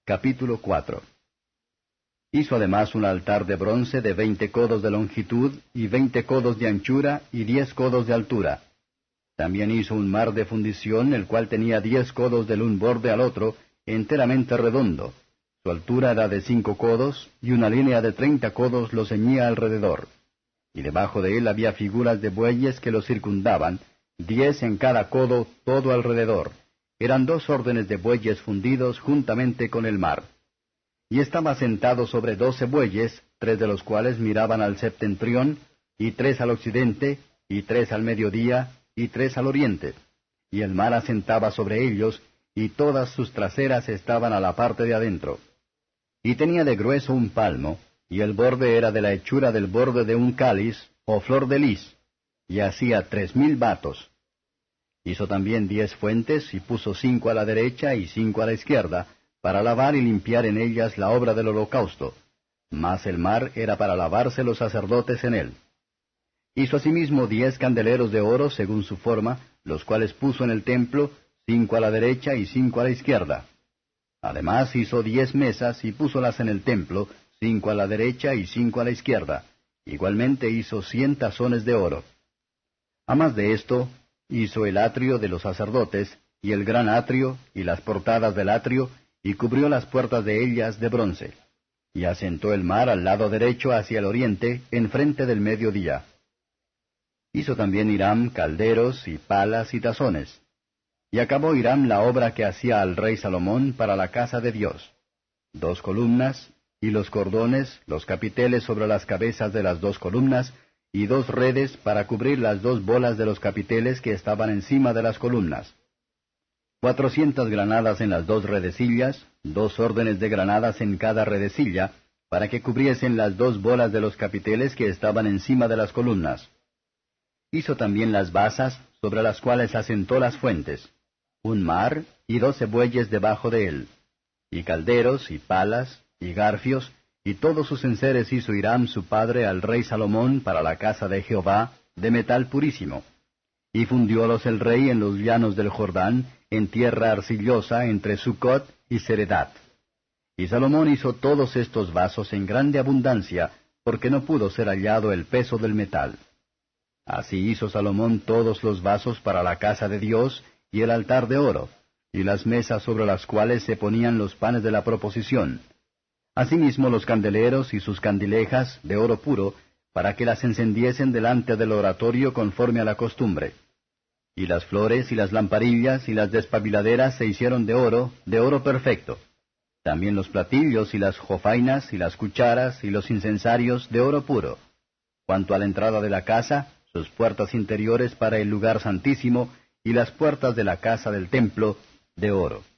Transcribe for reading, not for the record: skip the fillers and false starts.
Capítulo 4. Hizo además un altar de bronce de 20 codos de longitud, y 20 codos de anchura, y 10 codos de altura. También hizo un mar de fundición, el cual tenía 10 codos del un borde al otro, enteramente redondo. Su altura era de 5 codos, y una línea de 30 codos lo ceñía alrededor. Y debajo de él había figuras de bueyes que lo circundaban, 10 en cada codo todo alrededor. Eran 2 órdenes de bueyes fundidos juntamente con el mar. Y estaba sentado sobre 12 bueyes, 3 de los cuales miraban al septentrión, y 3 al occidente, y 3 al mediodía, y 3 al oriente. Y el mar asentaba sobre ellos, y todas sus traseras estaban a la parte de adentro. Y tenía de grueso un palmo, y el borde era de la hechura del borde de un cáliz, o flor de lis, y hacía 3000 batos. Hizo también 10 fuentes, y puso 5 a la derecha y 5 a la izquierda, para lavar y limpiar en ellas la obra del holocausto. Mas el mar era para lavarse los sacerdotes en él. Hizo asimismo 10 candeleros de oro según su forma, los cuales puso en el templo, 5 a la derecha y 5 a la izquierda. Además hizo 10 mesas, y púsolas en el templo, 5 a la derecha y 5 a la izquierda. Igualmente hizo 100 tazones de oro. A más de esto, hizo el atrio de los sacerdotes, y el gran atrio, y las portadas del atrio, y cubrió las puertas de ellas de bronce. Y asentó el mar al lado derecho hacia el oriente, enfrente del mediodía. Hizo también Hiram calderos, y palas, y tazones. Y acabó Hiram la obra que hacía al rey Salomón para la casa de Dios: 2 columnas, y los cordones, los capiteles sobre las cabezas de las 2 columnas, y 2 redes para cubrir las 2 bolas de los capiteles que estaban encima de las columnas. 400 granadas en las 2 redecillas, 2 órdenes de granadas en cada redecilla, para que cubriesen las 2 bolas de los capiteles que estaban encima de las columnas. Hizo también las basas, sobre las cuales asentó las fuentes, un mar, y 12 bueyes debajo de él, y calderos, y palas, y garfios, y todos sus enseres hizo Hiram su padre al rey Salomón para la casa de Jehová, de metal purísimo. Y fundiólos el rey en los llanos del Jordán, en tierra arcillosa, entre Sucot y Seredat. Y Salomón hizo todos estos vasos en grande abundancia, porque no pudo ser hallado el peso del metal. Así hizo Salomón todos los vasos para la casa de Dios, y el altar de oro, y las mesas sobre las cuales se ponían los panes de la proposición. Asimismo los candeleros y sus candilejas de oro puro, para que las encendiesen delante del oratorio conforme a la costumbre. Y las flores y las lamparillas y las despabiladeras se hicieron de oro perfecto. También los platillos y las jofainas y las cucharas y los incensarios de oro puro. Cuanto a la entrada de la casa, sus puertas interiores para el lugar santísimo, y las puertas de la casa del templo, de oro.